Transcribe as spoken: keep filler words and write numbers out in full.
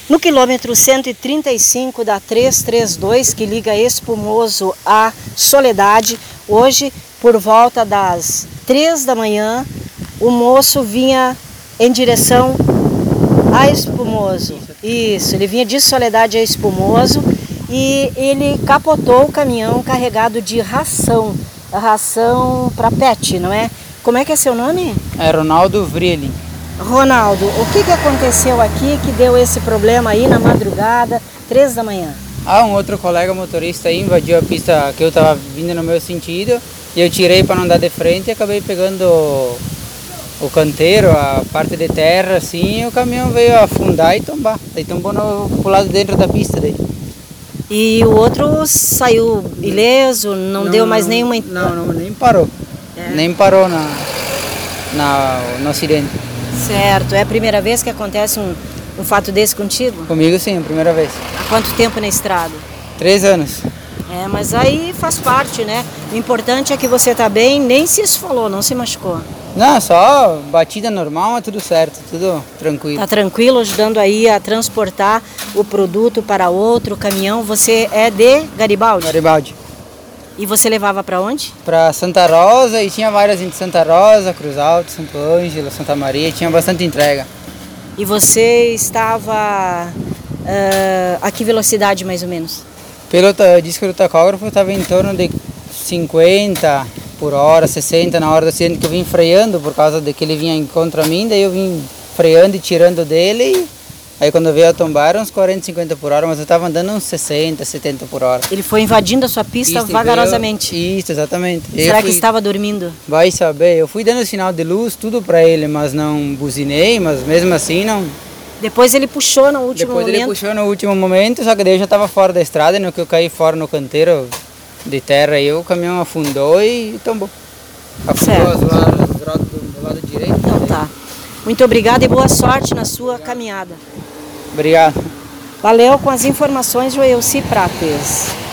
No quilômetro cento e trinta e cinco da trezentos e trinta e dois, que liga Espumoso a Soledade, hoje, por volta das três da manhã, o moço vinha em direção a Espumoso. Isso, ele vinha de Soledade a Espumoso e ele capotou o caminhão carregado de ração, ração para pet, não é? Como é que é seu nome? É Ronaldo Vrielin. Ronaldo, o que, que aconteceu aqui que deu esse problema aí na madrugada, três da manhã? Ah, um outro colega motorista aí invadiu a pista que eu estava vindo no meu sentido e eu tirei para não dar de frente e acabei pegando o canteiro, a parte de terra assim, e o caminhão veio afundar e tombar. Daí tombou no, pro lado dentro da pista daí. E o outro saiu ileso, não, não deu mais não, nenhuma... Não, não, nem parou. É. Nem parou na, na, no acidente. Certo. É a primeira vez que acontece um, um fato desse contigo? Comigo sim, a primeira vez. Há quanto tempo na estrada? Três anos. É, mas aí faz parte, né? O importante é que você tá bem, nem se esfolou, não se machucou. Não, só batida normal, mas tudo certo, tudo tranquilo. Tá tranquilo, ajudando aí a transportar o produto para outro caminhão. Você é de Garibaldi? Garibaldi. E você levava para onde? Para Santa Rosa, e tinha várias em Santa Rosa, Cruz Alta, Santo Ângelo, Santa Maria, tinha bastante entrega. E você estava uh, a que velocidade mais ou menos? Pelo disco do tacógrafo estava em torno de cinquenta por hora, sessenta na hora do acidente, que eu vim freando por causa de que ele vinha contra mim, daí eu vim freando e tirando dele, e aí quando veio a tombar uns quarenta, cinquenta por hora, mas eu estava andando uns sessenta, setenta por hora. Ele foi invadindo a sua pista Isso, vagarosamente? Eu, isso, exatamente. Será eu que fui, estava dormindo? Vai saber, eu fui dando sinal de luz, tudo para ele, mas não buzinei, mas mesmo assim não... Depois ele puxou no último Depois momento? Depois ele puxou no último momento, só que daí eu já estava fora da estrada, e no que eu caí fora no canteiro de terra, aí o caminhão afundou e tombou. Afundou as rodas do, do lado direito. Então tá. Muito obrigada e boa sorte na sua Obrigado. caminhada. Obrigado. Valeu, com as informações, Joelci Prates.